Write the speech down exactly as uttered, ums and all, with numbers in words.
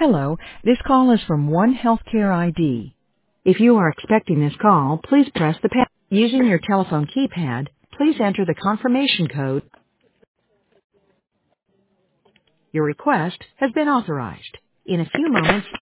Hello, this call is from One Healthcare I D. If you are expecting this call, please press the pound. Using your telephone keypad, please enter the confirmation code. Your request has been authorized. In a few moments,